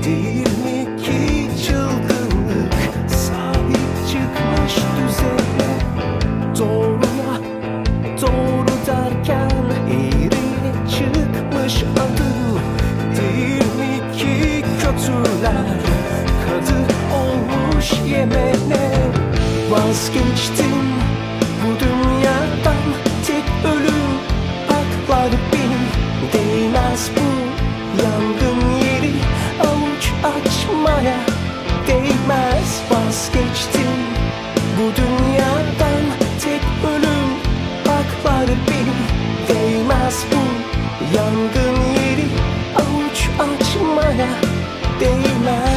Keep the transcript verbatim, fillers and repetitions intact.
Değil mi ki çılgınlık sahip çıkmış düzene? Doğruya doğru derken eğriye çıkmış adım. Değil mi ki kötüler kadı olmuş yemene? Vazgeçtim bu dünyadan, tek ölüm aklar benim. Değmez bu yangın yeri avuç açmaya, değmez. Vazgeçtim bu dünyadan, tek ölüm aklar benim. Değmez bu yangın yeri avuç açmaya, değmez.